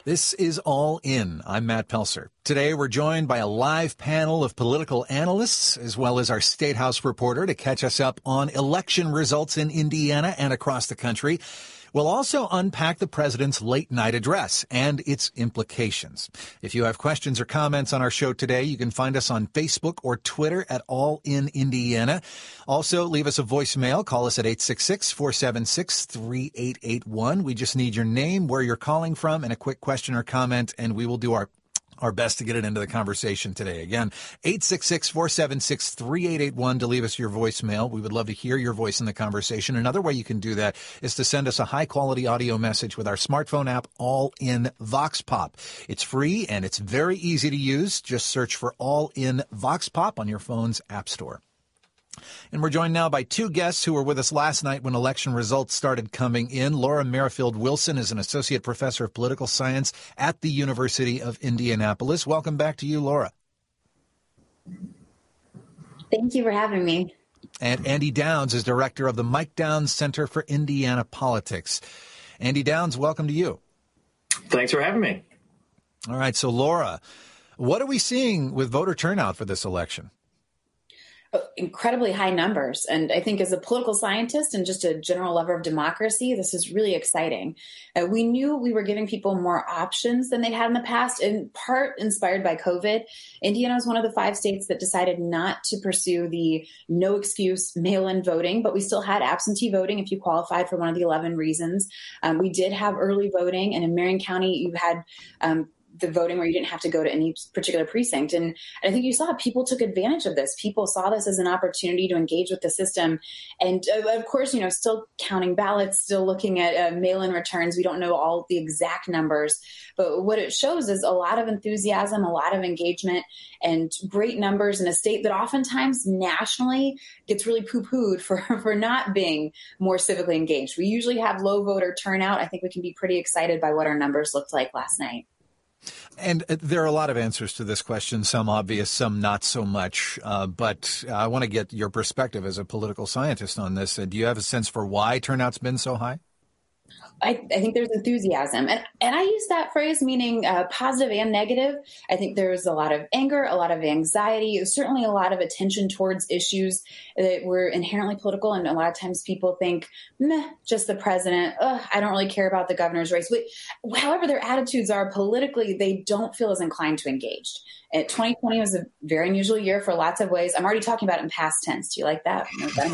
This is All In. I'm Matt Pelser. Today we're joined by a live panel of political analysts as well as our State House reporter to catch us up on election results in Indiana and across the country. We'll also unpack the president's late night address and its implications. If you have questions or comments on our show today, you can find us on Facebook or Twitter at All In Indiana. Also, leave us a voicemail. Call us at 866-476-3881. We just need your name, where you're calling from, and a quick question or comment, and we will do our best to get it into the conversation today. Again, 866-476-3881 to leave us your voicemail. We would love to hear your voice in the conversation. Another way you can do that is to send us a high-quality audio message with our smartphone app, All In Vox Pop. It's free and it's very easy to use. Just search for All In Vox Pop on your phone's app store. And we're joined now by two guests who were with us last night when election results started coming in. Laura Merrifield Wilson is an associate professor of political science at the University of Indianapolis. Welcome back to you, Laura. Thank you for having me. And Andy Downs is director of the Mike Downs Center for Indiana Politics. Andy Downs, welcome to you. Thanks for having me. All right. So, Laura, what are we seeing with voter turnout for this election? Incredibly high numbers. And I think as a political scientist and just a general lover of democracy, this is really exciting. We knew we were giving people more options than they'd had in the past, in part inspired by COVID. Indiana is one of the 5 states that decided not to pursue the no excuse mail-in voting, but we still had absentee voting if you qualified for one of the 11 reasons. We did have early voting, and in Marion County, you had the voting where you didn't have to go to any particular precinct. And I think you saw people took advantage of this. People saw this as an opportunity to engage with the system. And of course, still counting ballots, still looking at mail-in returns. We don't know all the exact numbers, but what it shows is a lot of enthusiasm, a lot of engagement, and great numbers in a state that oftentimes nationally gets really poo-pooed for not being more civically engaged. We usually have low voter turnout. I think we can be pretty excited by what our numbers looked like last night. And there are a lot of answers to this question, some obvious, some not so much. But I want to get your perspective as a political scientist on this. Do you have a sense for why turnout's been so high? I think there's enthusiasm. And I use that phrase meaning positive and negative. I think there's a lot of anger, a lot of anxiety, certainly a lot of attention towards issues that were inherently political. And a lot of times people think, just the president. I don't really care about the governor's race. However their attitudes are politically, they don't feel as inclined to engage. 2020 was a very unusual year for lots of ways. I'm already talking about it in past tense. Do you like that?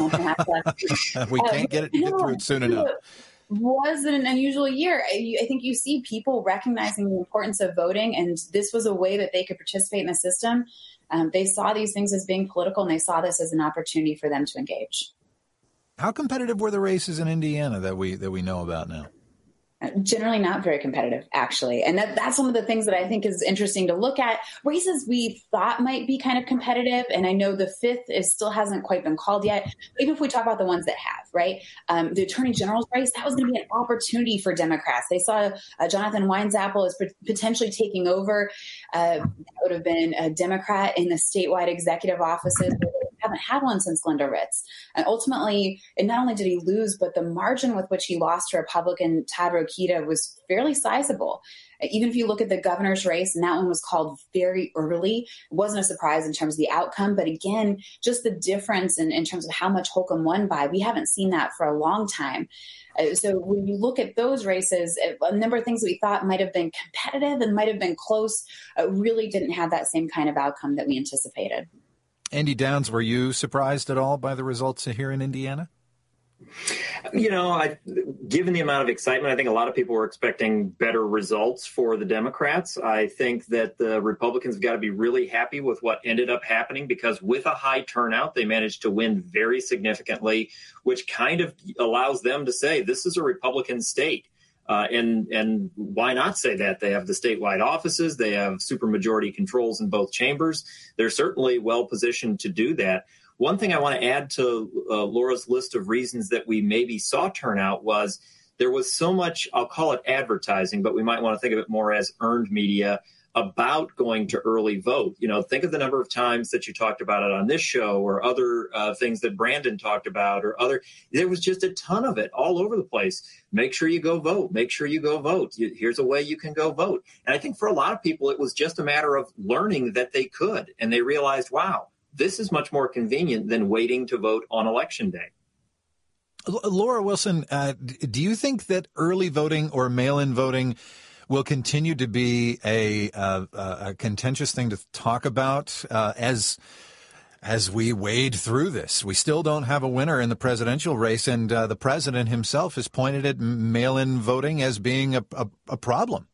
We can't get through it soon enough. Was an unusual year. I think you see people recognizing the importance of voting, and this was a way that they could participate in the system. They saw these things as being political, and they saw this as an opportunity for them to engage. How competitive were the races in Indiana that we know about now? Generally not very competitive, actually. And that's one of the things that I think is interesting to look at. Races we thought might be kind of competitive, and I know the 5th still hasn't quite been called yet. Even if we talk about the ones that have, right? The Attorney General's race, that was going to be an opportunity for Democrats. They saw Jonathan Weinzappel as potentially taking over. That would have been a Democrat in the statewide executive offices. Haven't had one since Linda Ritz. And ultimately, and not only did he lose, but the margin with which he lost to Republican Todd Rokita was fairly sizable. Even if you look at the governor's race, and that one was called very early, it wasn't a surprise in terms of the outcome. But again, just the difference in terms of how much Holcomb won by, we haven't seen that for a long time. So when you look at those races, a number of things that we thought might have been competitive and might have been close really didn't have that same kind of outcome that we anticipated. Andy Downs, were you surprised at all by the results here in Indiana? Given the amount of excitement, I think a lot of people were expecting better results for the Democrats. I think that the Republicans have got to be really happy with what ended up happening, because with a high turnout, they managed to win very significantly, which kind of allows them to say this is a Republican state. And why not say that? They have the statewide offices. They have supermajority controls in both chambers. They're certainly well positioned to do that. One thing I want to add to Laura's list of reasons that we maybe saw turnout was there was so much, I'll call it advertising, but we might want to think of it more as earned media about going to early vote. Think of the number of times that you talked about it on this show or other things that Brandon talked about there was just a ton of it all over the place. Make sure you go vote. Make sure you go vote. Here's a way you can go vote. And I think for a lot of people, it was just a matter of learning that they could. And they realized, wow, this is much more convenient than waiting to vote on Election Day. Laura Wilson, do you think that early voting or mail-in voting will continue to be a contentious thing to talk about as we wade through this? We still don't have a winner in the presidential race, and the president himself has pointed at mail-in voting as being a problem.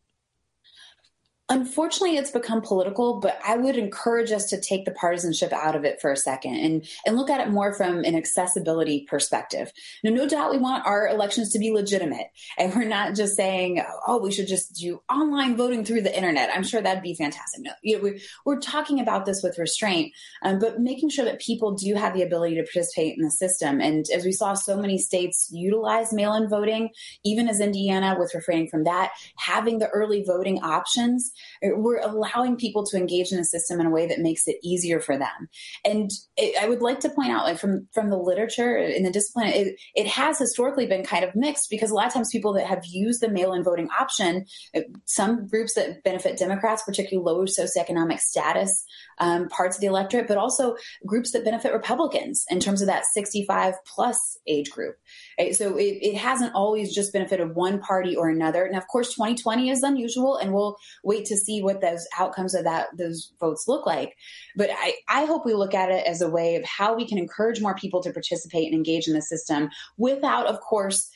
Unfortunately, it's become political, but I would encourage us to take the partisanship out of it for a second and look at it more from an accessibility perspective. Now, no doubt we want our elections to be legitimate. And we're not just saying, oh, we should just do online voting through the internet. I'm sure that'd be fantastic. No, we're talking about this with restraint, but making sure that people do have the ability to participate in the system. And as we saw, so many states utilize mail-in voting, even as Indiana with refraining from that, having the early voting options. We're allowing people to engage in the system in a way that makes it easier for them. And I would like to point out, like from the literature in the discipline, it has historically been kind of mixed, because a lot of times people that have used the mail-in voting option, some groups that benefit Democrats, particularly lower socioeconomic status parts of the electorate, but also groups that benefit Republicans in terms of that 65 plus age group. So it hasn't always just benefited one party or another. And of course, 2020 is unusual, and we'll wait to see what those outcomes of those votes look like. But I hope we look at it as a way of how we can encourage more people to participate and engage in the system without, of course,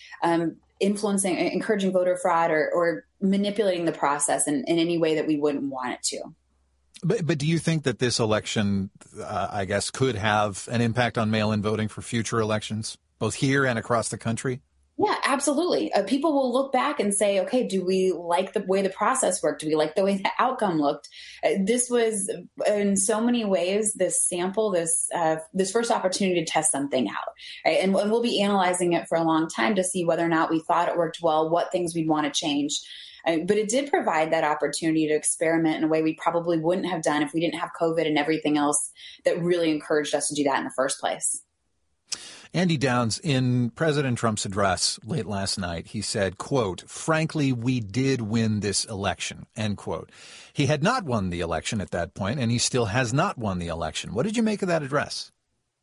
encouraging voter fraud or manipulating the process in any way that we wouldn't want it to. But do you think that this election, I guess, could have an impact on mail-in voting for future elections, both here and across the country? Yeah, absolutely. People will look back and say, okay, do we like the way the process worked? Do we like the way the outcome looked? This was, in so many ways, this sample, this first opportunity to test something out. Right? And we'll be analyzing it for a long time to see whether or not we thought it worked well, what things we'd want to change. But it did provide that opportunity to experiment in a way we probably wouldn't have done if we didn't have COVID and everything else that really encouraged us to do that in the first place. Andy Downs, in President Trump's address late last night, he said, quote, "Frankly, we did win this election," end quote. He had not won the election at that point, and he still has not won the election. What did you make of that address?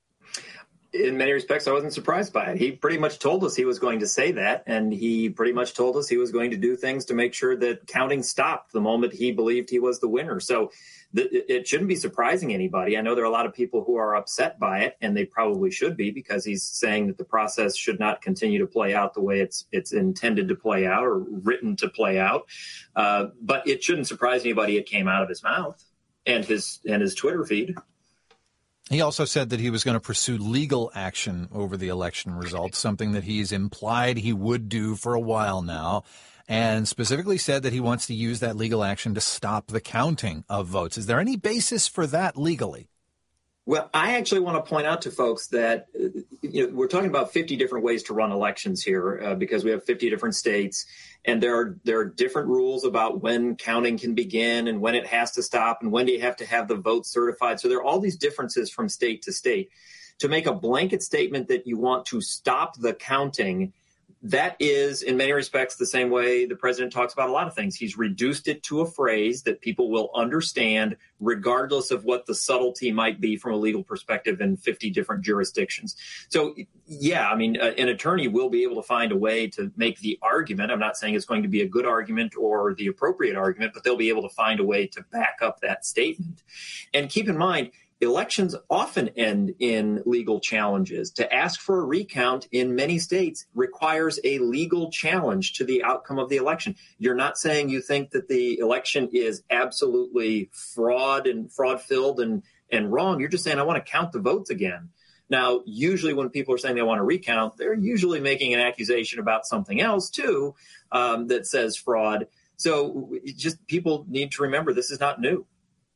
In many respects, I wasn't surprised by it. He pretty much told us he was going to say that, and he pretty much told us he was going to do things to make sure that counting stopped the moment he believed he was the winner. So it shouldn't be surprising anybody. I know there are a lot of people who are upset by it, and they probably should be, because he's saying that the process should not continue to play out the way it's intended to play out or written to play out. But it shouldn't surprise anybody it came out of his mouth and his Twitter feed. He also said that he was going to pursue legal action over the election results, something that he's implied he would do for a while now, and specifically said that he wants to use that legal action to stop the counting of votes. Is there any basis for that legally? Well, I actually want to point out to folks that we're talking about 50 different ways to run elections here because we have 50 different states, and there are different rules about when counting can begin and when it has to stop and when do you have to have the vote certified. So there are all these differences from state to state. To make a blanket statement that you want to stop the counting, that is, in many respects, the same way the president talks about a lot of things. He's reduced it to a phrase that people will understand, regardless of what the subtlety might be from a legal perspective in 50 different jurisdictions. So, yeah, I mean, an attorney will be able to find a way to make the argument. I'm not saying it's going to be a good argument or the appropriate argument, but they'll be able to find a way to back up that statement. And keep in mind, elections often end in legal challenges. To ask for a recount in many states requires a legal challenge to the outcome of the election. You're not saying you think that the election is absolutely fraud-filled and wrong. You're just saying, I want to count the votes again. Now, usually when people are saying they want to recount, they're usually making an accusation about something else, too, that says fraud. So just people need to remember this is not new.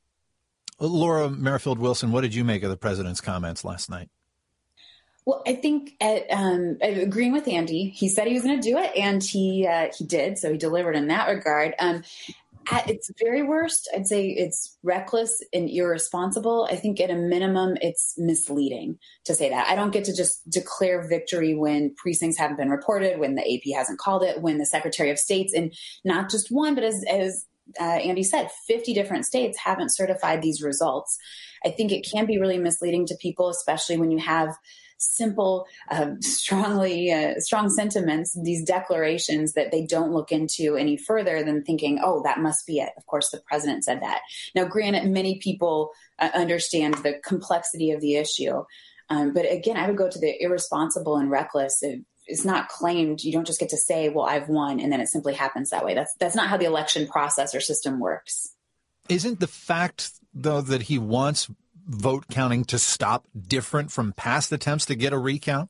Laura Merrifield Wilson, what did you make of the president's comments last night? Well, I think agreeing with Andy, he said he was going to do it, and he did. So he delivered in that regard. At its very worst, I'd say it's reckless and irresponsible. I think at a minimum, it's misleading to say that. I don't get to just declare victory when precincts haven't been reported, when the AP hasn't called it, when the Secretary of State's in not just one, but as Andy said, 50 different states haven't certified these results. I think it can be really misleading to people, especially when you have simple, strong sentiments, these declarations that they don't look into any further than thinking, oh, that must be it. Of course, the president said that. Now, granted, many people understand the complexity of the issue. But again, I would go to the irresponsible and reckless. It's not claimed. You don't just get to say, well, I've won, and then it simply happens that way. That's not how the election process or system works. Isn't the fact, though, that he wants vote counting to stop different from past attempts to get a recount?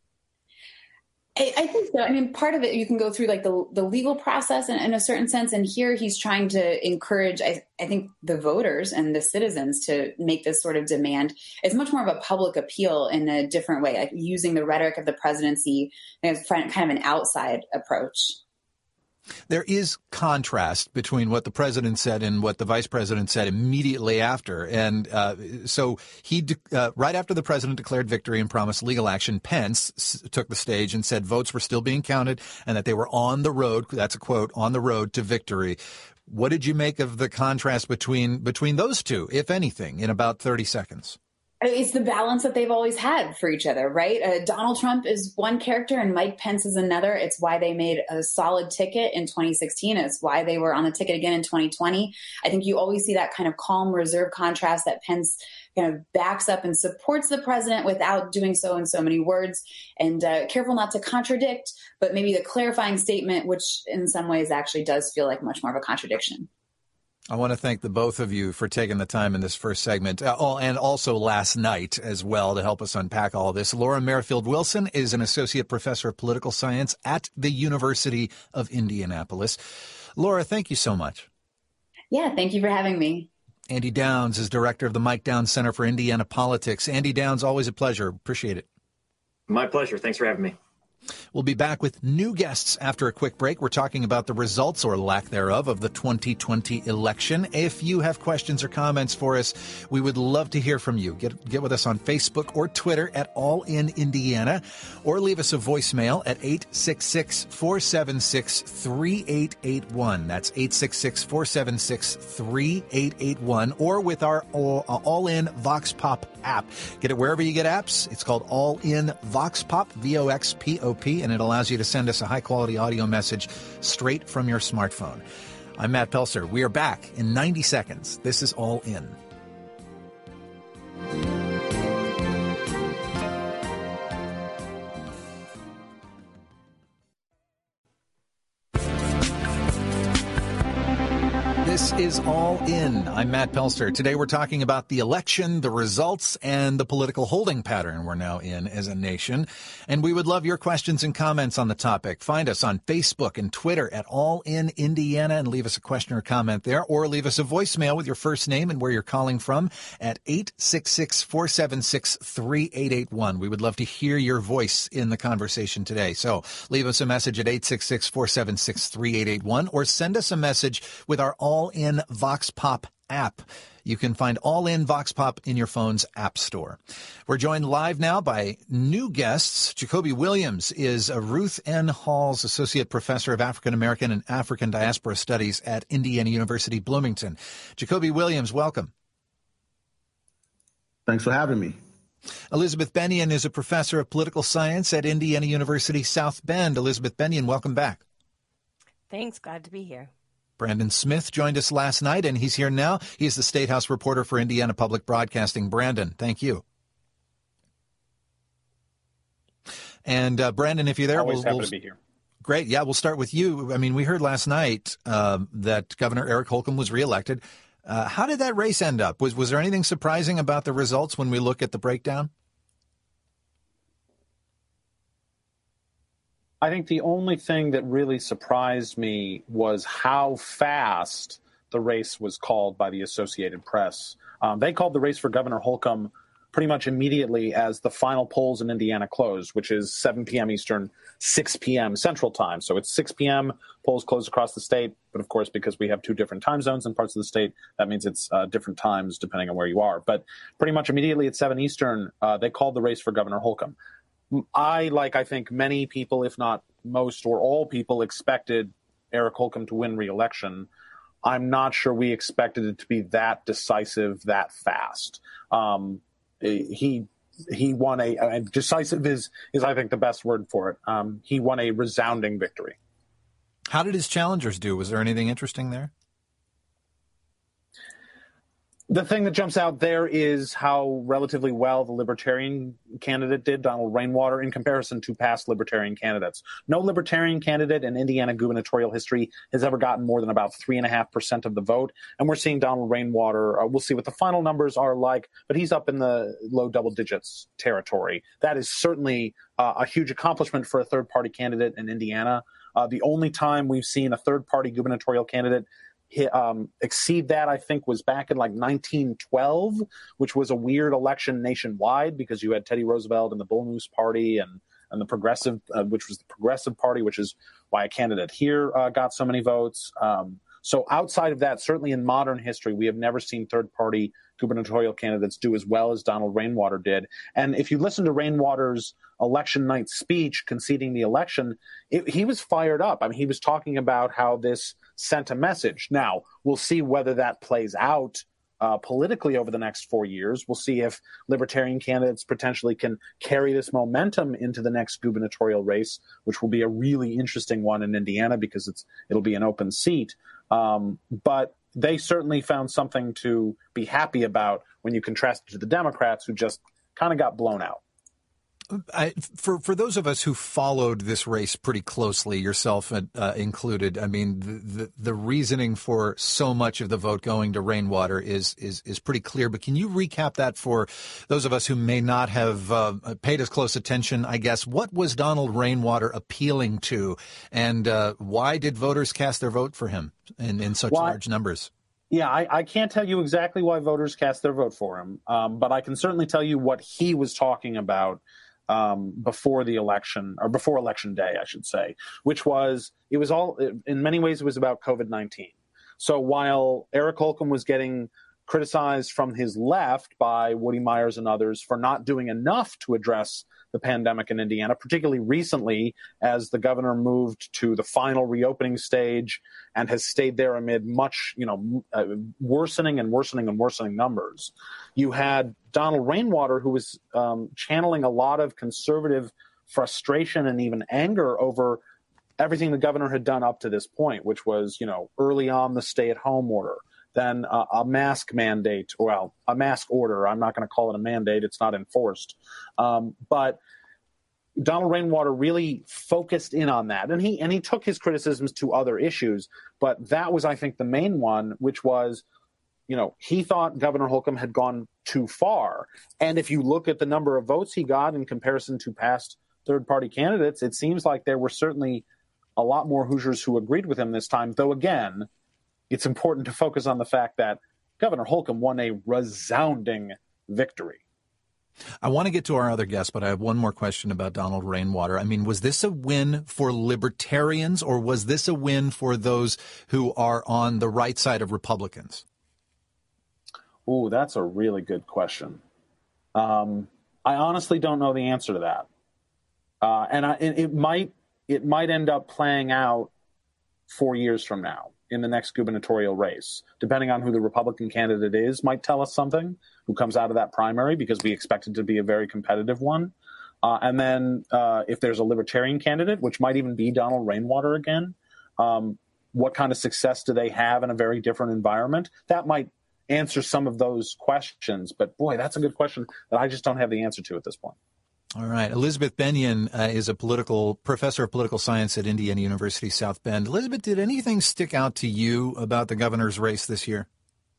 I think so. I mean, part of it, you can go through like the legal process in a certain sense. And here he's trying to encourage, I think, the voters and the citizens to make this sort of demand. It's much more of a public appeal in a different way, like using the rhetoric of the presidency as kind of an outside approach. There is contrast between what the president said and what the vice president said immediately after. And so right after the president declared victory and promised legal action, Pence took the stage and said votes were still being counted and that they were on the road. That's a quote, on the road to victory. What did you make of the contrast between those two, if anything, in about 30 seconds? It's the balance that they've always had for each other, right? Donald Trump is one character and Mike Pence is another. It's why they made a solid ticket in 2016. It's why they were on the ticket again in 2020. I think you always see that kind of calm, reserved contrast that Pence kind of backs up and supports the president without doing so in so many words, and careful not to contradict, but maybe the clarifying statement, which in some ways actually does feel like much more of a contradiction. I want to thank the both of you for taking the time in this first segment, and also last night as well, to help us unpack all of this. Laura Merrifield Wilson is an associate professor of political science at the University of Indianapolis. Laura, thank you so much. Yeah, thank you for having me. Andy Downs is director of the Mike Downs Center for Indiana Politics. Andy Downs, always a pleasure. Appreciate it. My pleasure. Thanks for having me. We'll be back with new guests after a quick break. We're talking about the results, or lack thereof, of the 2020 election. If you have questions or comments for us, we would love to hear from you. Get with us on Facebook or Twitter at All In Indiana, or leave us a voicemail at 866-476-3881. That's 866-476-3881, or with our All In Vox Pop app. Get it wherever you get apps. It's called All In Vox Pop, VOXPOP, and it allows you to send us a high-quality audio message straight from your smartphone. I'm Matt Pelser. We are back in 90 seconds. This is All In. This is All In. I'm Matt Pelster. Today we're talking about the election, the results, and the political holding pattern we're now in as a nation. And we would love your questions and comments on the topic. Find us on Facebook and Twitter at All In Indiana and leave us a question or comment there, or leave us a voicemail with your first name and where you're calling from at 866-476-3881. We would love to hear your voice in the conversation today. So leave us a message at 866-476-3881, or send us a message with our All In Vox Pop app. You can find All In Vox Pop in your phone's app store. We're joined live now by new guests. Jacoby Williams is Ruth N. Hall's Associate Professor of African American and African Diaspora Studies at Indiana University, Bloomington. Jacoby Williams, welcome. Thanks for having me. Elizabeth Bennion is a professor of political science at Indiana University, South Bend. Elizabeth Bennion, welcome back. Thanks. Glad to be here. Brandon Smith joined us last night, and he's here now. He's the State House reporter for Indiana Public Broadcasting. Brandon, thank you. And Brandon, if you're there, always happy to be here. Great. Yeah, we'll start with you. I mean, we heard last night that Governor Eric Holcomb was reelected. How did that race end up? Was there anything surprising about the results when we look at the breakdown? I think the only thing that really surprised me was how fast the race was called by the Associated Press. They called the race for Governor Holcomb pretty much immediately as the final polls in Indiana closed, which is 7 p.m. Eastern, 6 p.m. Central Time. So it's 6 p.m., polls close across the state. But of course, because we have two different time zones in parts of the state, that means it's different times depending on where you are. But pretty much immediately at 7 Eastern, they called the race for Governor Holcomb. I think many people, if not most or all people, expected Eric Holcomb to win re-election. I'm not sure we expected it to be that decisive that fast. He won a decisive is I think the best word for it. He won a resounding victory. How did his challengers do? Was there anything interesting there? The thing that jumps out there is how relatively well the Libertarian candidate did, Donald Rainwater, in comparison to past Libertarian candidates. No Libertarian candidate in Indiana gubernatorial history has ever gotten more than about 3.5% of the vote. And we're seeing Donald Rainwater, we'll see what the final numbers are like, but he's up in the low double digits territory. That is certainly a huge accomplishment for a third-party candidate in Indiana. The only time we've seen a third-party gubernatorial candidate exceed that, I think, was back in like 1912, which was a weird election nationwide because you had Teddy Roosevelt and the Bull Moose Party and the Progressive, which was the Progressive Party, which is why a candidate here got so many votes. So outside of that, certainly in modern history, we have never seen third-party gubernatorial candidates do as well as Donald Rainwater did. And if you listen to Rainwater's election night speech conceding the election, he was fired up. I mean, he was talking about how this sent a message. Now, we'll see whether that plays out politically over the next 4 years. We'll see if Libertarian candidates potentially can carry this momentum into the next gubernatorial race, which will be a really interesting one in Indiana because it'll be an open seat. But they certainly found something to be happy about when you contrast it to the Democrats, who just kind of got blown out. For those of us who followed this race pretty closely, yourself included, I mean, the reasoning for so much of the vote going to Rainwater is pretty clear. But can you recap that for those of us who may not have paid as close attention, I guess? What was Donald Rainwater appealing to, and why did voters cast their vote for him in such large numbers? Yeah, I can't tell you exactly why voters cast their vote for him, but I can certainly tell you what he was talking about before the election, or before Election Day, I should say, which was, it was all, in many ways, it was about COVID-19. So while Eric Holcomb was getting criticized from his left by Woody Myers and others for not doing enough to address the pandemic in Indiana, particularly recently as the governor moved to the final reopening stage and has stayed there amid much, worsening numbers. You had Donald Rainwater, who was channeling a lot of conservative frustration and even anger over everything the governor had done up to this point, which was, early on the stay-at-home order, then a mask mandate, well, a mask order. I'm not going to call it a mandate. It's not enforced. But Donald Rainwater really focused in on that. And he took his criticisms to other issues. But that was, I think, the main one, which was, he thought Governor Holcomb had gone too far. And if you look at the number of votes he got in comparison to past third-party candidates, it seems like there were certainly a lot more Hoosiers who agreed with him this time, though, again, it's important to focus on the fact that Governor Holcomb won a resounding victory. I want to get to our other guest, but I have one more question about Donald Rainwater. I mean, was this a win for libertarians, or was this a win for those who are on the right side of Republicans? Ooh, that's a really good question. I honestly don't know the answer to that. It might end up playing out 4 years from now in the next gubernatorial race, depending on who the Republican candidate is, might tell us something, who comes out of that primary, because we expect it to be a very competitive one. And then if there's a Libertarian candidate, which might even be Donald Rainwater again, what kind of success do they have in a very different environment? That might answer some of those questions. But boy, that's a good question that I just don't have the answer to at this point. All right. Elizabeth Bennion is a professor of political science at Indiana University, South Bend. Elizabeth, did anything stick out to you about the governor's race this year?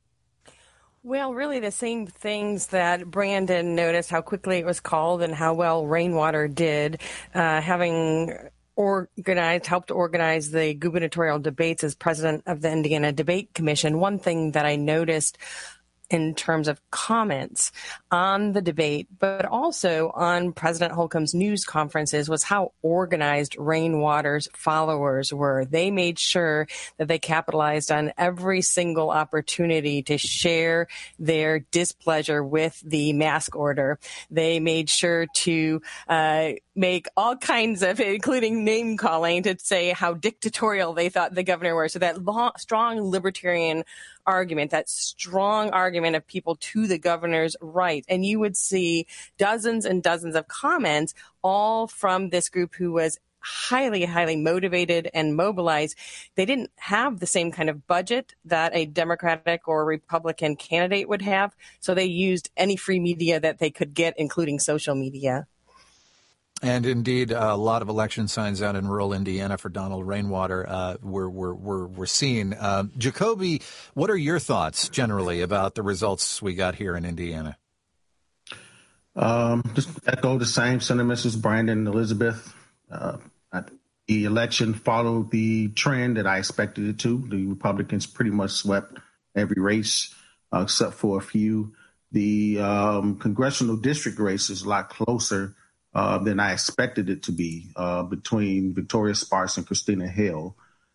Well, really the same things that Brandon noticed, how quickly it was called and how well Rainwater did, having helped organize the gubernatorial debates as president of the Indiana Debate Commission. One thing that I noticed in terms of comments on the debate, but also on President Holcomb's news conferences was how organized Rainwater's followers were. They made sure that they capitalized on every single opportunity to share their displeasure with the mask order. They made sure to make all kinds of, including name calling, to say how dictatorial they thought the governor was. So that strong libertarian argument, that strong argument of people to the governor's right. And you would see dozens and dozens of comments, all from this group who was highly, highly motivated and mobilized. They didn't have the same kind of budget that a Democratic or Republican candidate would have. So they used any free media that they could get, including social media. And indeed, a lot of election signs out in rural Indiana for Donald Rainwater. We're seeing. Jacoby, what are your thoughts generally about the results we got here in Indiana? Just echo the same sentiments as Brandon and Elizabeth. The election followed the trend that I expected it to. The Republicans pretty much swept every race except for a few. The congressional district race is a lot closer than I expected it to be between Victoria Sparks and Christina Hill.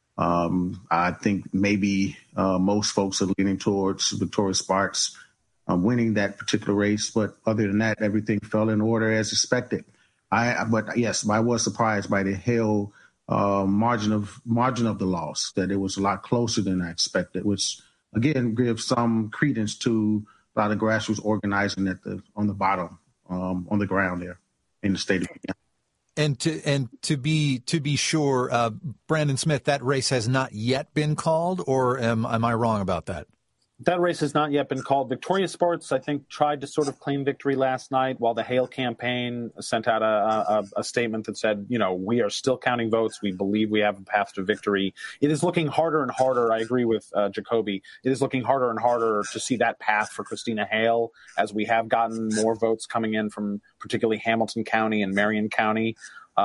I think maybe most folks are leaning towards Victoria Sparks winning that particular race. But other than that, everything fell in order as expected. But yes, I was surprised by the Hill margin of the loss, that it was a lot closer than I expected, which, again, gives some credence to a lot of grassroots organizing on the bottom, on the ground there in the state of Indiana. And to be sure, Brandon Smith, that race has not yet been called, or am I wrong about that? That race has not yet been called. Victoria Sparks, I think, tried to sort of claim victory last night, while the Hale campaign sent out a statement that said, we are still counting votes. We believe we have a path to victory. It is looking harder and harder. I agree with Jacoby. It is looking harder and harder to see that path for Christina Hale, as we have gotten more votes coming in from particularly Hamilton County and Marion County,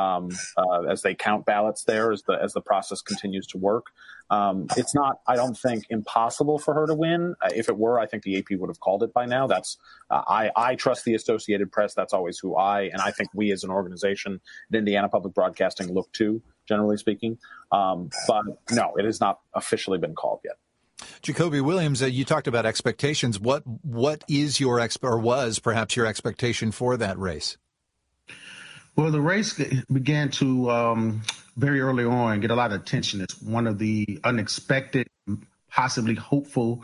as they count ballots there, as the process continues to work. It's not, I don't think, impossible for her to win. If it were, I think the AP would have called it by now. That's I trust the Associated Press. That's always who I think we as an organization at Indiana Public Broadcasting look to, generally speaking. But no, it has not officially been called yet. Jacoby Williams, you talked about expectations. What is your was perhaps your expectation for that race? Well, the race began to very early on get a lot of attention. It's one of the unexpected, possibly hopeful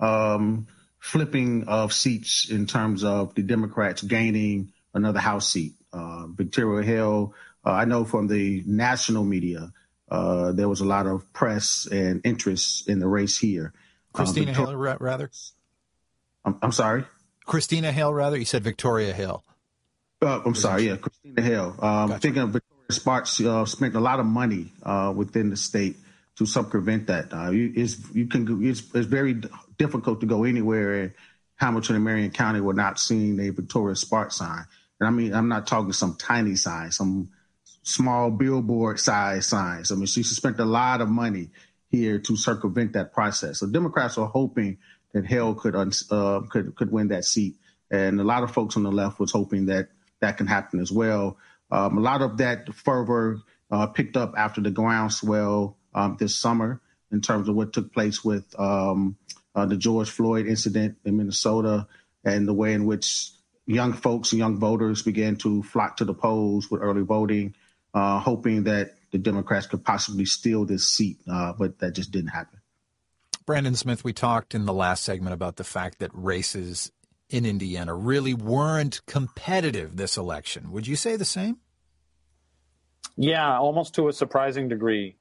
flipping of seats in terms of the Democrats gaining another House seat. Victoria Hill, I know from the national media, there was a lot of press and interest in the race here. Christina Hale, rather? I'm sorry? Christina Hale, rather? You said Victoria Hill. I'm sorry, yeah, Christina Hill. Gotcha. Thinking of Victoria Sparks spent a lot of money within the state to circumvent that. It's very difficult to go anywhere in Hamilton and Marion County without seeing a Victoria Sparks sign. And I mean, I'm not talking some tiny signs, some small billboard size signs. I mean, she spent a lot of money here to circumvent that process. So Democrats are hoping that Hill could win that seat, and a lot of folks on the left was hoping that can happen as well. A lot of that fervor picked up after the groundswell this summer in terms of what took place with the George Floyd incident in Minnesota, and the way in which young folks and young voters began to flock to the polls with early voting, hoping that the Democrats could possibly steal this seat, but that just didn't happen. Brandon Smith, we talked in the last segment about the fact that races in Indiana really weren't competitive this election. Would you say the same? Yeah, almost to a surprising degree.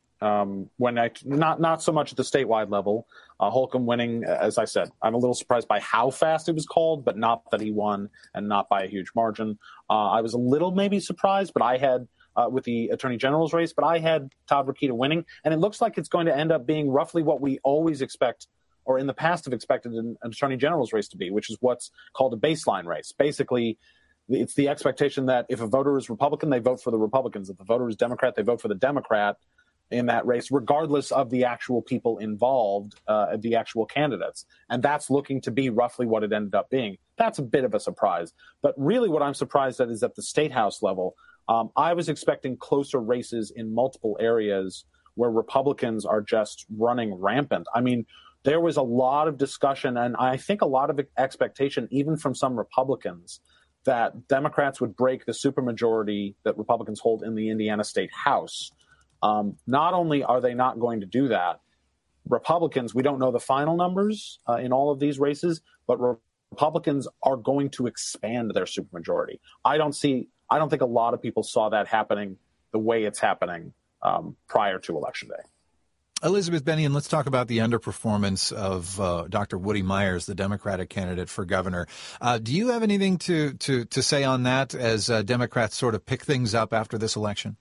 Not so much at the statewide level. Holcomb winning, as I said, I'm a little surprised by how fast it was called, but not that he won, and not by a huge margin. I was a little maybe surprised, but I had with the Attorney General's race, but I had Todd Rokita winning, and it looks like it's going to end up being roughly what we always expect, or in the past have expected an Attorney General's race to be, which is what's called a baseline race. Basically, it's the expectation that if a voter is Republican, they vote for the Republicans. If the voter is Democrat, they vote for the Democrat. in that race, regardless of the actual people involved, the actual candidates. And that's looking to be roughly what it ended up being. That's a bit of a surprise. But really what I'm surprised at is at the state house level. I was expecting closer races in multiple areas where Republicans are just running rampant. I mean, there was a lot of discussion and I think a lot of expectation, even from some Republicans, that Democrats would break the supermajority that Republicans hold in the Indiana State House. Not only are they not going to do that, Republicans, we don't know the final numbers in all of these races, but Republicans are going to expand their supermajority. I don't think a lot of people saw that happening the way it's happening prior to Election Day. Elizabeth Bennion, let's talk about the underperformance of Dr. Woody Myers, the Democratic candidate for governor. Do you have anything to say on that as Democrats sort of pick things up after this election?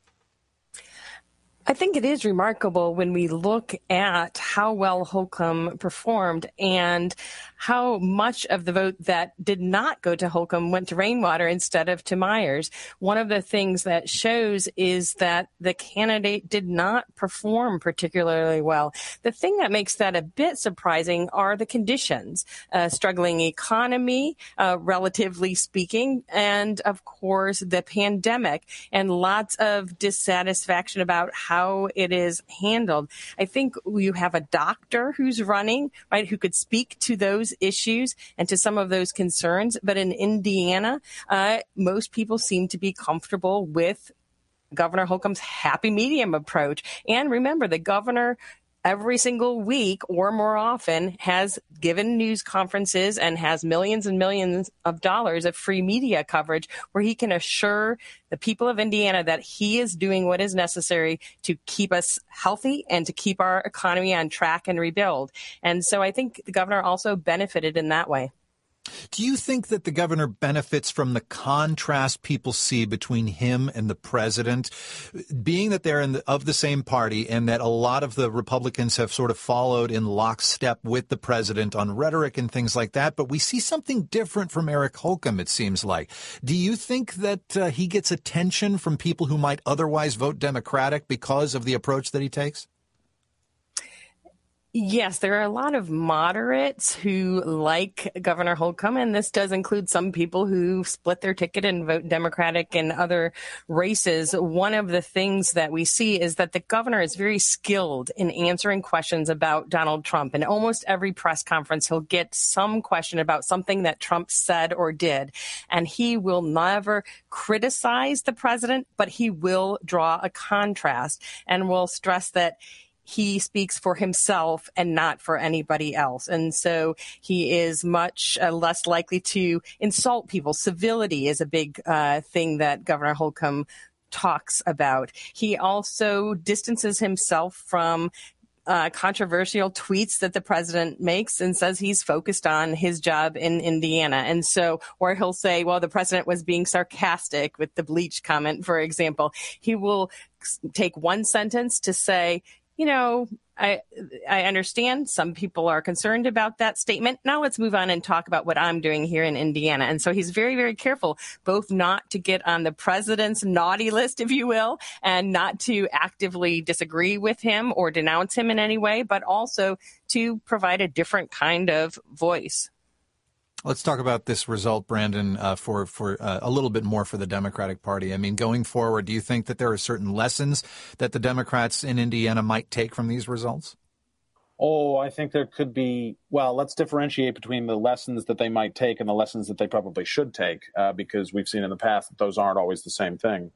I think it is remarkable when we look at how well Holcomb performed and how much of the vote that did not go to Holcomb went to Rainwater instead of to Myers. One of the things that shows is that the candidate did not perform particularly well. The thing that makes that a bit surprising are the conditions, struggling economy, relatively speaking, and of course the pandemic and lots of dissatisfaction about how it is handled. I think you have a doctor who's running, right, who could speak to those issues and to some of those concerns. But in Indiana, most people seem to be comfortable with Governor Holcomb's happy medium approach. And remember, the governor every single week or more often has given news conferences and has millions and millions of dollars of free media coverage where he can assure the people of Indiana that he is doing what is necessary to keep us healthy and to keep our economy on track and rebuild. And so I think the governor also benefited in that way. Do you think that the governor benefits from the contrast people see between him and the president, being that they're of the same party and that a lot of the Republicans have sort of followed in lockstep with the president on rhetoric and things like that? But we see something different from Eric Holcomb, it seems like. Do you think that he gets attention from people who might otherwise vote Democratic because of the approach that he takes? Yes, there are a lot of moderates who like Governor Holcomb, and this does include some people who split their ticket and vote Democratic in other races. One of the things that we see is that the governor is very skilled in answering questions about Donald Trump. In almost every press conference, he'll get some question about something that Trump said or did, and he will never criticize the president, but he will draw a contrast and will stress that he speaks for himself and not for anybody else. And so he is much less likely to insult people. Civility is a big thing that Governor Holcomb talks about. He also distances himself from controversial tweets that the president makes and says he's focused on his job in Indiana. And so, or he'll say, well, the president was being sarcastic with the bleach comment, for example. He will take one sentence to say, you know, I understand some people are concerned about that statement. Now let's move on and talk about what I'm doing here in Indiana. And so he's very, very careful both not to get on the president's naughty list, if you will, and not to actively disagree with him or denounce him in any way, but also to provide a different kind of voice. Let's talk about this result, Brandon, for a little bit more for the Democratic Party. I mean, going forward, do you think that there are certain lessons that the Democrats in Indiana might take from these results? Oh, I think there could be. Well, let's differentiate between the lessons that they might take and the lessons that they probably should take, because we've seen in the past that those aren't always the same thing.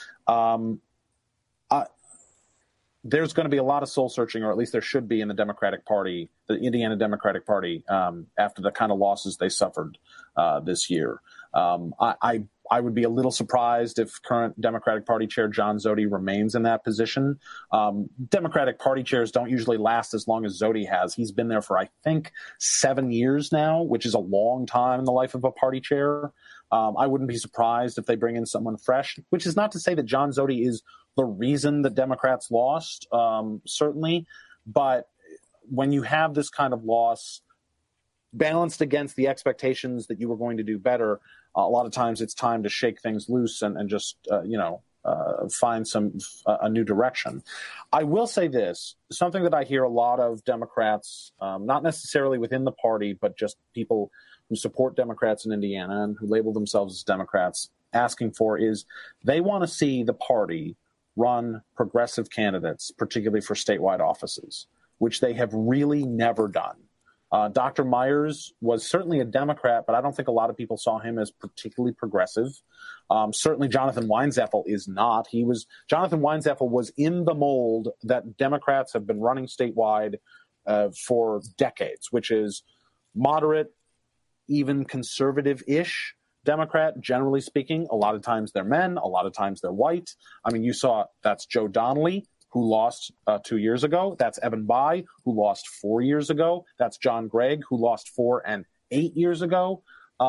There's going to be a lot of soul searching, or at least there should be in the Democratic Party, the Indiana Democratic Party, after the kind of losses they suffered this year. I would be a little surprised if current Democratic Party Chair John Zody remains in that position. Democratic Party chairs don't usually last as long as Zody has. He's been there for, I think, 7 years now, which is a long time in the life of a party chair. I wouldn't be surprised if they bring in someone fresh, which is not to say that John Zody is the reason that Democrats lost, certainly. But when you have this kind of loss balanced against the expectations that you were going to do better, a lot of times it's time to shake things loose and just, find a new direction. I will say this, something that I hear a lot of Democrats, not necessarily within the party, but just people who support Democrats in Indiana and who label themselves as Democrats, asking for is they want to see the party run progressive candidates, particularly for statewide offices, which they have really never done. Dr. Myers was certainly a Democrat, but I don't think a lot of people saw him as particularly progressive. Certainly Jonathan Weinzeffel is not. Jonathan Weinzeffel was in the mold that Democrats have been running statewide for decades, which is moderate, even conservative-ish Democrat, generally speaking. A lot of times they're men, a lot of times they're white. I mean, you saw that's Joe Donnelly, who lost 2 years ago. That's Evan Bayh, who lost 4 years ago. That's John Gregg, who lost 4 and 8 years ago.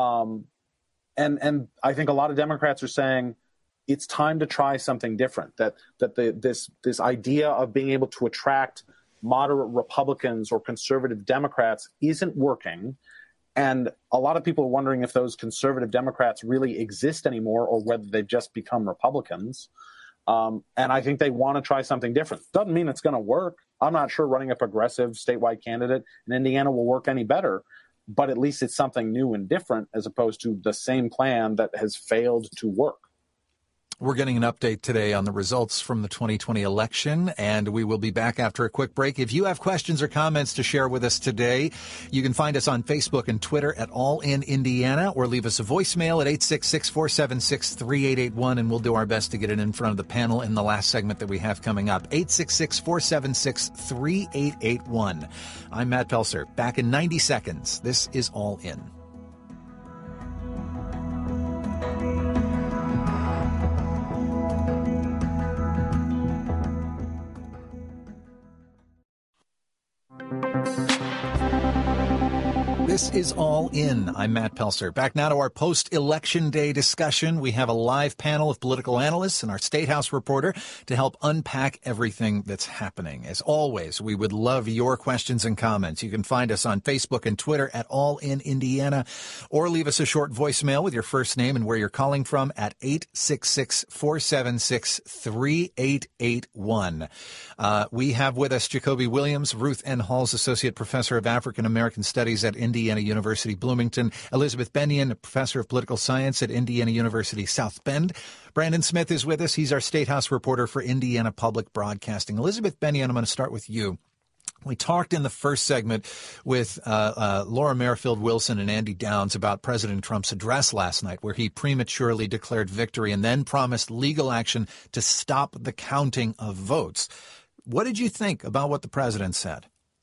And I think a lot of Democrats are saying it's time to try something different, that this idea of being able to attract moderate Republicans or conservative Democrats isn't working. And a lot of people are wondering if those conservative Democrats really exist anymore or whether they've just become Republicans. And I think they want to try something different. Doesn't mean it's going to work. I'm not sure running a progressive statewide candidate in Indiana will work any better, but at least it's something new and different as opposed to the same plan that has failed to work. We're getting an update today on the results from the 2020 election, and we will be back after a quick break. If you have questions or comments to share with us today, you can find us on Facebook and Twitter at All In Indiana, or leave us a voicemail at 866-476-3881, and we'll do our best to get it in front of the panel in the last segment that we have coming up. 866-476-3881. I'm Matt Pelser. Back in 90 seconds. This is All In. This is All In. I'm Matt Pelser. Back now to our post-election day discussion. We have a live panel of political analysts and our State House reporter to help unpack everything that's happening. As always, we would love your questions and comments. You can find us on Facebook and Twitter at All In Indiana, or leave us a short voicemail with your first name and where you're calling from at 866-476-3881. We have with us Jacoby Williams, Ruth N. Halls Associate Professor of African American Studies at Indiana University Bloomington, Elizabeth Bennion, Professor of Political Science at Indiana University South Bend. Brandon Smith is with us. He's our State House reporter for Indiana Public Broadcasting. Elizabeth Bennion, I'm going to start with you. We talked in the first segment with Laura Merrifield Wilson and Andy Downs about President Trump's address last night, where he prematurely declared victory and then promised legal action to stop the counting of votes. What did you think about what the president said?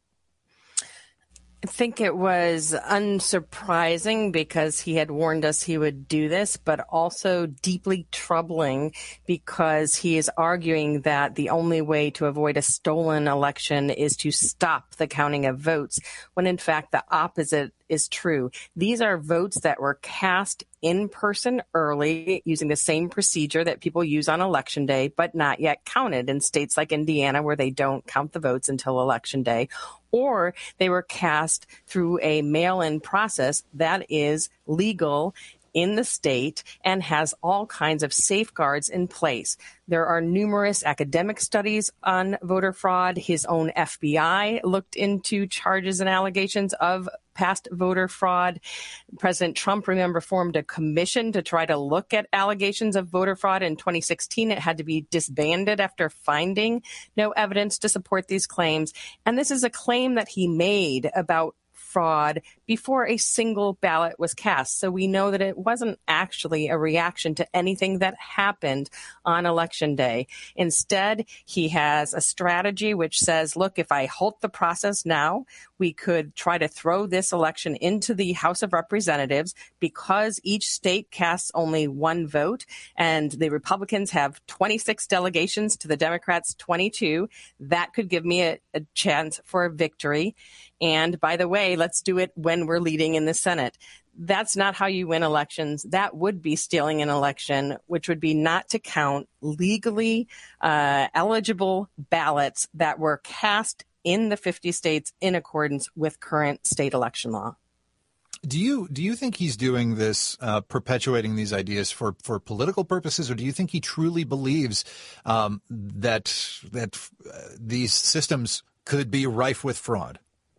I think it was unsurprising because he had warned us he would do this, but also deeply troubling because he is arguing that the only way to avoid a stolen election is to stop the counting of votes, when in fact the opposite is true. These are votes that were cast in person early using the same procedure that people use on Election Day, but not yet counted in states like Indiana where they don't count the votes until Election Day. Or they were cast through a mail-in process that is legal in the state and has all kinds of safeguards in place. There are numerous academic studies on voter fraud. His own FBI looked into charges and allegations of past voter fraud. President Trump, remember, formed a commission to try to look at allegations of voter fraud in 2016. It had to be disbanded after finding no evidence to support these claims. And this is a claim that he made about fraud before a single ballot was cast. So we know that it wasn't actually a reaction to anything that happened on Election Day. Instead, he has a strategy which says, look, if I halt the process now, we could try to throw this election into the House of Representatives because each state casts only one vote and the Republicans have 26 delegations to the Democrats' 22. That could give me a chance for a victory. And by the way, let's do it when we're leading in the Senate. That's not how you win elections. That would be stealing an election, which would be not to count legally eligible ballots that were cast in the 50 states in accordance with current state election law. Do you think he's doing this, perpetuating these ideas for political purposes, or do you think he truly believes that these systems could be rife with fraud?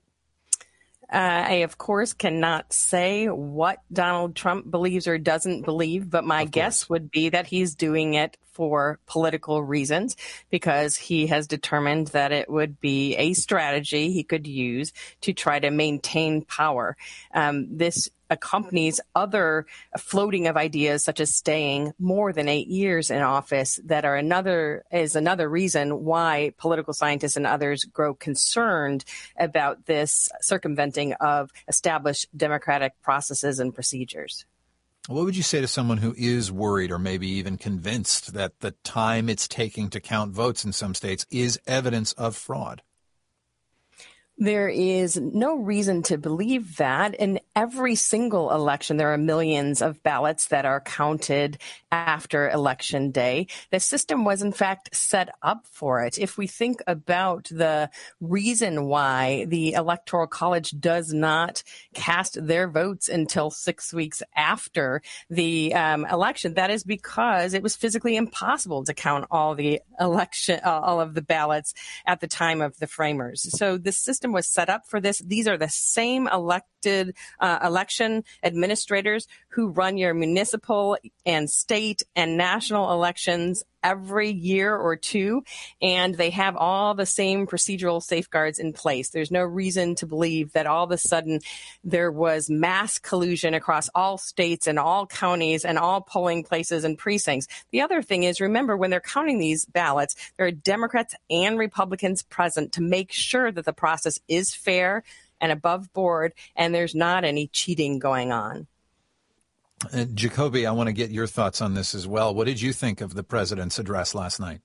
I, of course, cannot say what Donald Trump believes or doesn't believe, but my guess would be that he's doing it for political reasons, because he has determined that it would be a strategy he could use to try to maintain power. This accompanies other floating of ideas, such as staying more than 8 years in office, that are another reason why political scientists and others grow concerned about this circumventing of established democratic processes and procedures. What would you say to someone who is worried or maybe even convinced that the time it's taking to count votes in some states is evidence of fraud? There is no reason to believe that. In every single election, there are millions of ballots that are counted after Election Day. The system was, in fact, set up for it. If we think about the reason why the Electoral College does not cast their votes until 6 weeks after the election, that is because it was physically impossible to count all of the ballots at the time of the framers. So the system was set up for this. These are the same elected election administrators who run your municipal and state and national elections every year or two, and they have all the same procedural safeguards in place. There's no reason to believe that all of a sudden there was mass collusion across all states and all counties and all polling places and precincts. The other thing is, remember, when they're counting these ballots, there are Democrats and Republicans present to make sure that the process is fair and above board and there's not any cheating going on. Jacoby, I want to get your thoughts on this as well. What did you think of the president's address last night?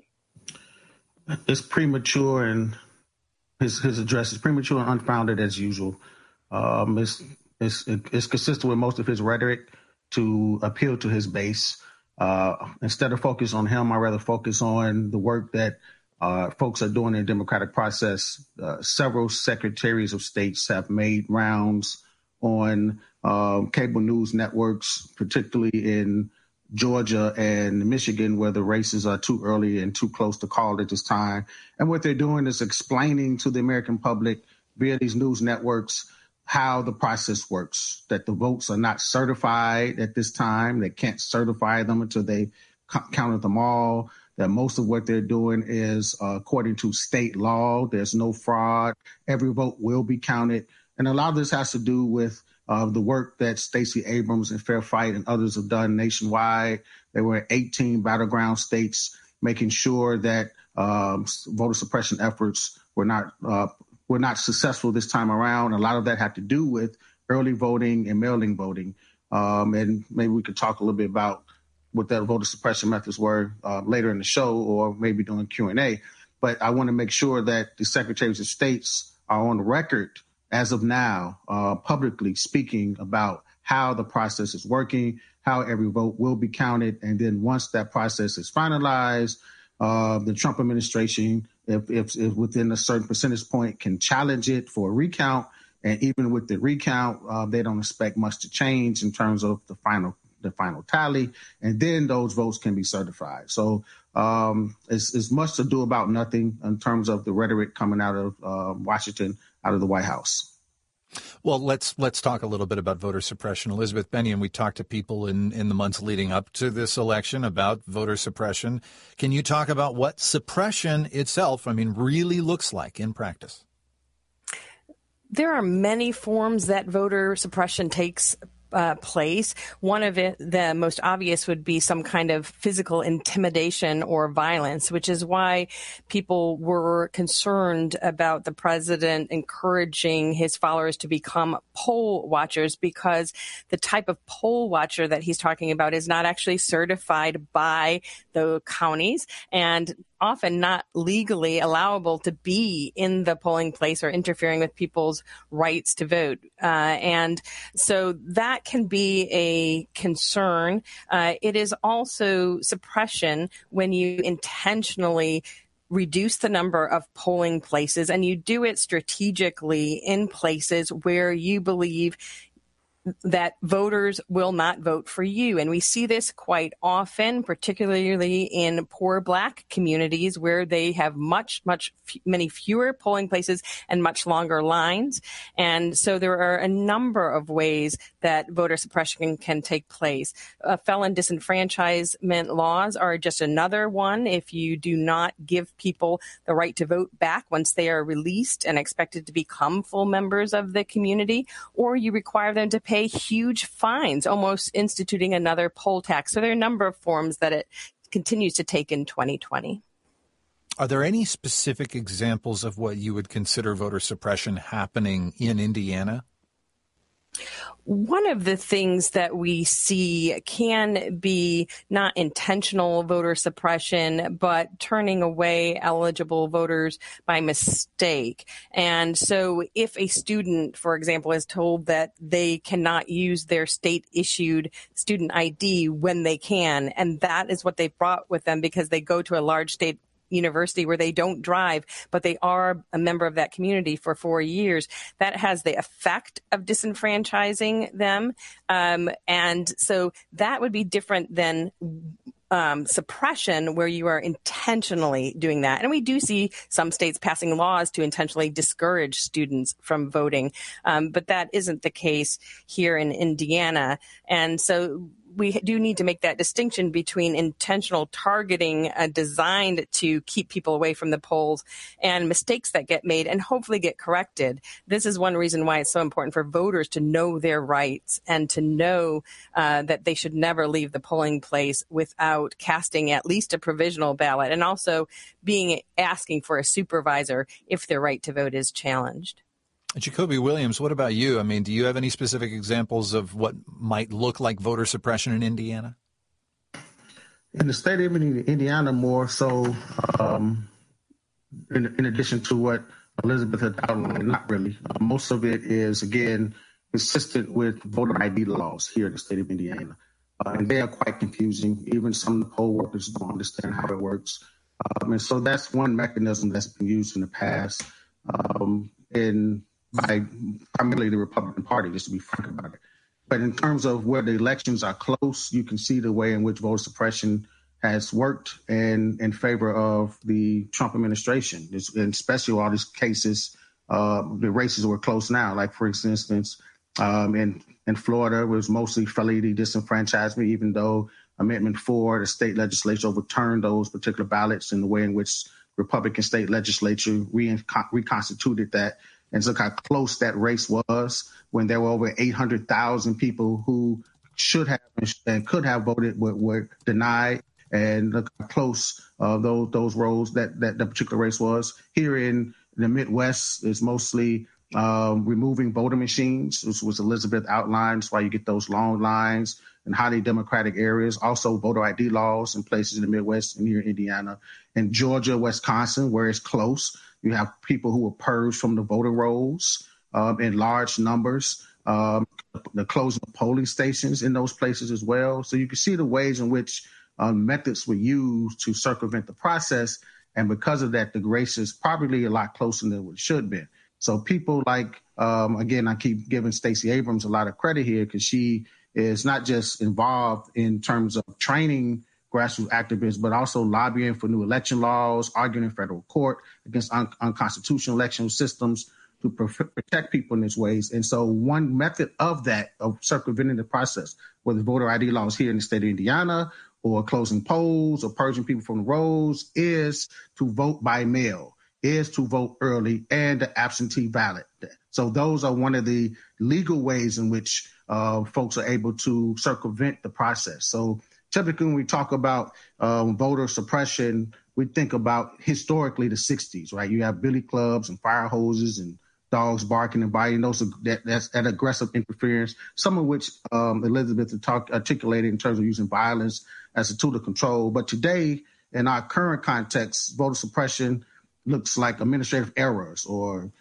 It's premature, and his address is premature and unfounded as usual. It's consistent with most of his rhetoric to appeal to his base. Instead of focus on him, I rather focus on the work that folks are doing in the democratic process. Several secretaries of states have made rounds on cable news networks, particularly in Georgia and Michigan, where the races are too early and too close to call at this time. And what they're doing is explaining to the American public via these news networks how the process works, that the votes are not certified at this time. They can't certify them until they counted them all, that most of what they're doing is according to state law. There's no fraud. Every vote will be counted. And a lot of this has to do with the work that Stacey Abrams and Fair Fight and others have done nationwide. There were 18 battleground states making sure that voter suppression efforts were not successful this time around. A lot of that had to do with early voting and mail-in voting. And maybe we could talk a little bit about what that voter suppression methods were later in the show, or maybe during Q&A. But I want to make sure that the secretaries of states are on the record as of now, publicly speaking about how the process is working, how every vote will be counted. And then once that process is finalized, the Trump administration, if within a certain percentage point, can challenge it for a recount. And even with the recount, they don't expect much to change in terms of the final tally. And then those votes can be certified. So it's much ado about nothing in terms of the rhetoric coming out of Washington, out of the White House. Well, let's talk a little bit about voter suppression. Elizabeth Bennion, we talked to people in the months leading up to this election about voter suppression. Can you talk about what suppression itself, really looks like in practice? There are many forms that voter suppression takes place. One of it, the most obvious, would be some kind of physical intimidation or violence, which is why people were concerned about the president encouraging his followers to become poll watchers, because the type of poll watcher that he's talking about is not actually certified by the counties and often not legally allowable to be in the polling place or interfering with people's rights to vote. And so that can be a concern. It is also suppression when you intentionally reduce the number of polling places, and you do it strategically in places where you believe that voters will not vote for you. And we see this quite often, particularly in poor Black communities where they have many fewer polling places and much longer lines. And so there are a number of ways that voter suppression can take place. Felon disenfranchisement laws are just another one. If you do not give people the right to vote back once they are released and expected to become full members of the community, or you require them to pay huge fines, almost instituting another poll tax. So there are a number of forms that it continues to take in 2020. Are there any specific examples of what you would consider voter suppression happening in Indiana? One of the things that we see can be not intentional voter suppression, but turning away eligible voters by mistake. And so if a student, for example, is told that they cannot use their state-issued student ID when they can, and that is what they brought with them because they go to a large state university where they don't drive, but they are a member of that community for 4 years, that has the effect of disenfranchising them. And so that would be different than suppression, where you are intentionally doing that. And we do see some states passing laws to intentionally discourage students from voting. But that isn't the case here in Indiana. And so we do need to make that distinction between intentional targeting designed to keep people away from the polls and mistakes that get made and hopefully get corrected. This is one reason why it's so important for voters to know their rights and to know that they should never leave the polling place without casting at least a provisional ballot, and also asking for a supervisor if their right to vote is challenged. Jacoby Williams, what about you? I mean, do you have any specific examples of what might look like voter suppression in Indiana? In the state of Indiana, more so, in addition to what Elizabeth had outlined, not really. Most of it is, again, consistent with voter ID laws here in the state of Indiana. And they are quite confusing. Even some of the poll workers don't understand how it works. And so that's one mechanism that's been used in the past. By primarily the Republican Party, just to be frank about it. But in terms of where the elections are close, you can see the way in which voter suppression has worked in favor of the Trump administration, and especially all these cases, the races were close now. Like, for instance, in Florida, it was mostly felony disenfranchisement, even though Amendment 4, the state legislature overturned those particular ballots in the way in which Republican state legislature reconstituted that. And look how close that race was when there were over 800,000 people who should have and could have voted were denied. And look how close those roles that particular race was. Here in the Midwest, it's mostly removing voter machines, which was Elizabeth outlines why you get those long lines in highly Democratic areas. Also voter ID laws in places in the Midwest and here in Indiana. In Georgia, Wisconsin, where it's close, you have people who were purged from the voter rolls in large numbers, the closing of polling stations in those places as well. So you can see the ways in which methods were used to circumvent the process. And because of that, the race is probably a lot closer than what it should have been. So people like, again, I keep giving Stacey Abrams a lot of credit here because she is not just involved in terms of training grassroots activists, but also lobbying for new election laws, arguing in federal court against unconstitutional election systems to protect people in these ways. And so one method of that, of circumventing the process, whether voter ID laws here in the state of Indiana or closing polls or purging people from the rolls, is to vote by mail, is to vote early, and the absentee ballot. So those are one of the legal ways in which folks are able to circumvent the process. So typically when we talk about voter suppression, we think about historically the 60s, right? You have billy clubs and fire hoses and dogs barking and biting. That's that aggressive interference, some of which Elizabeth articulated in terms of using violence as a tool of control. But today, in our current context, voter suppression looks like administrative errors or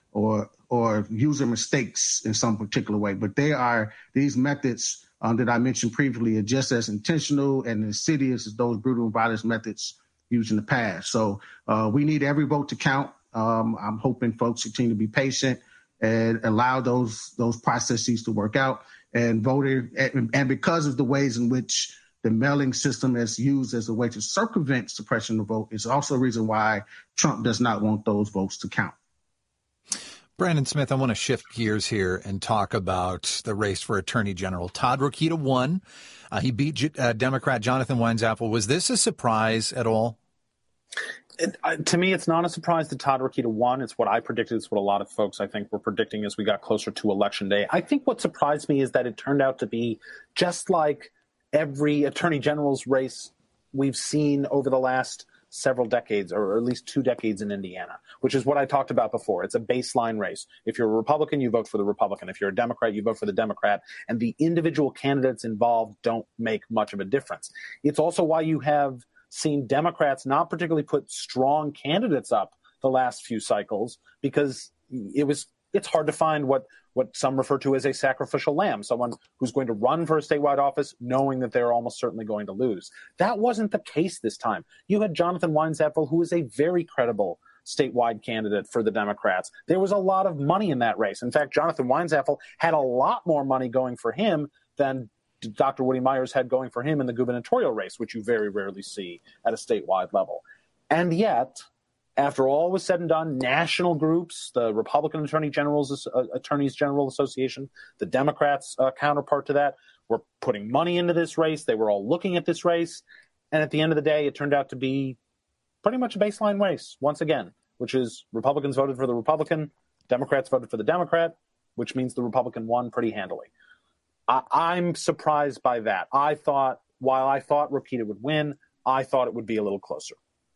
user mistakes in some particular way. But these methods that I mentioned previously are just as intentional and insidious as those brutal and violent methods used in the past. So we need every vote to count. I'm hoping folks continue to be patient and allow those processes to work out. and voting, and because of the ways in which the mailing system is used as a way to circumvent suppression of vote, is also a reason why Trump does not want those votes to count. Brandon Smith, I want to shift gears here and talk about the race for Attorney General. Todd Rokita won. He beat Democrat Jonathan Weinzapfel. Was this a surprise at all? To me, it's not a surprise that Todd Rokita won. It's what I predicted. It's what a lot of folks, I think, were predicting as we got closer to Election Day. I think what surprised me is that it turned out to be just like every Attorney General's race we've seen over the last several decades, or at least 2 decades in Indiana, which is what I talked about before. It's a baseline race. If you're a Republican, you vote for the Republican. If you're a Democrat, you vote for the Democrat. And the individual candidates involved don't make much of a difference. It's also why you have seen Democrats not particularly put strong candidates up the last few cycles, because it's hard to find what some refer to as a sacrificial lamb, someone who's going to run for a statewide office knowing that they're almost certainly going to lose. That wasn't the case this time. You had Jonathan Weinzapfel, who is a very credible statewide candidate for the Democrats. There was a lot of money in that race. In fact, Jonathan Weinzapfel had a lot more money going for him than Dr. Woody Myers had going for him in the gubernatorial race, which you very rarely see at a statewide level. And yet, after all was said and done, national groups, the Republican Attorneys General Association, the Democrats' counterpart to that, were putting money into this race. They were all looking at this race. And at the end of the day, it turned out to be pretty much a baseline race, once again, which is Republicans voted for the Republican, Democrats voted for the Democrat, which means the Republican won pretty handily. I'm surprised by that. While I thought Rokita would win, I thought it would be a little closer.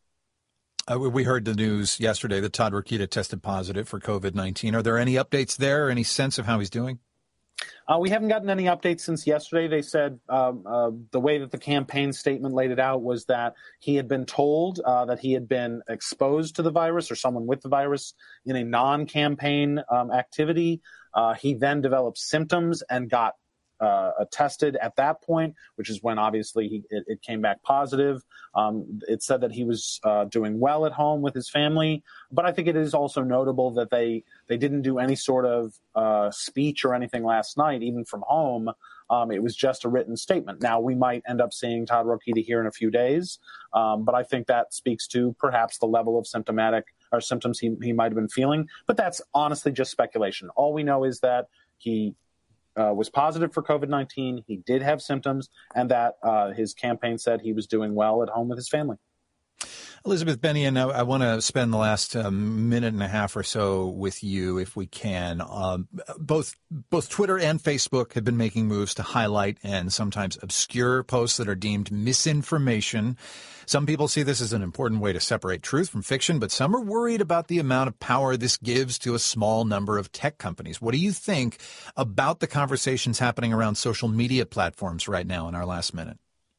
We heard the news yesterday that Todd Rokita tested positive for COVID-19. Are there any updates there? Any sense of how he's doing? We haven't gotten any updates since yesterday. They said the way that the campaign statement laid it out was that he had been told that he had been exposed to the virus or someone with the virus in a non-campaign activity. He then developed symptoms and got tested at that point, which is when obviously it came back positive. It said that he was doing well at home with his family, but I think it is also notable that they didn't do any sort of speech or anything last night, even from home. It was just a written statement. Now, we might end up seeing Todd Rokita here in a few days, but I think that speaks to perhaps the level of symptoms he might have been feeling. But that's honestly just speculation. All we know is that he was positive for COVID-19. He did have symptoms, and that his campaign said he was doing well at home with his family. Elizabeth Bennion, I want to spend the last minute and a half or so with you, if we can. Both Twitter and Facebook have been making moves to highlight and sometimes obscure posts that are deemed misinformation. Some people see this as an important way to separate truth from fiction, but some are worried about the amount of power this gives to a small number of tech companies. What do you think about the conversations happening around social media platforms right now in our last minute?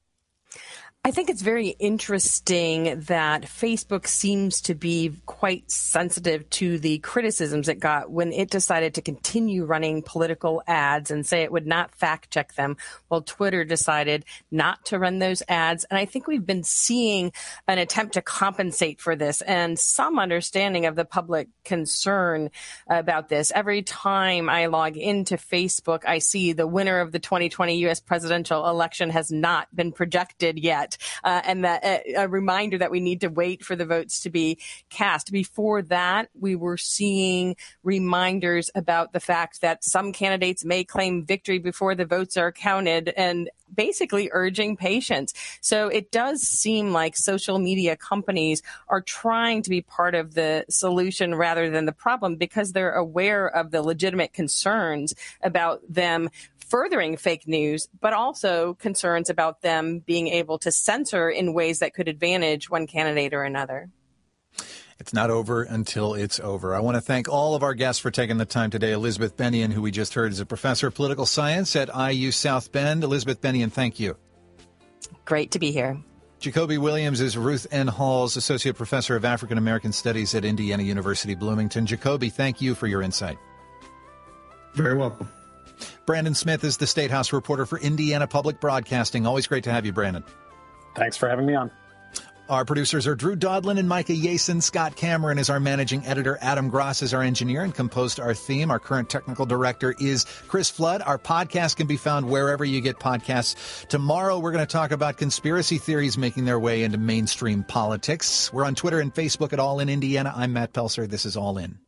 I think it's very interesting that Facebook seems to be quite sensitive to the criticisms it got when it decided to continue running political ads and say it would not fact check them, while Twitter decided not to run those ads. And I think we've been seeing an attempt to compensate for this and some understanding of the public concern about this. Every time I log into Facebook, I see the winner of the 2020 U.S. presidential election has not been projected yet. And that a reminder that we need to wait for the votes to be cast. Before that, we were seeing reminders about the fact that some candidates may claim victory before the votes are counted, and basically urging patience. So it does seem like social media companies are trying to be part of the solution rather than the problem, because they're aware of the legitimate concerns about them furthering fake news, but also concerns about them being able to censor in ways that could advantage one candidate or another. It's not over until it's over. I want to thank all of our guests for taking the time today. Elizabeth Bennion, who we just heard, is a professor of political science at IU South Bend. Elizabeth Bennion, thank you. Great to be here. Jacoby Williams is Ruth N. Hall's Associate Professor of African American Studies at Indiana University Bloomington. Jacoby, thank you for your insight. Very welcome. Brandon Smith is the State House reporter for Indiana Public Broadcasting. Always great to have you, Brandon. Thanks for having me on. Our producers are Drew Dodlin and Micah Yason. Scott Cameron is our managing editor. Adam Gross is our engineer and composed our theme. Our current technical director is Chris Flood. Our podcast can be found wherever you get podcasts. Tomorrow, we're going to talk about conspiracy theories making their way into mainstream politics. We're on Twitter and Facebook at All in Indiana. I'm Matt Pelser. This is All In.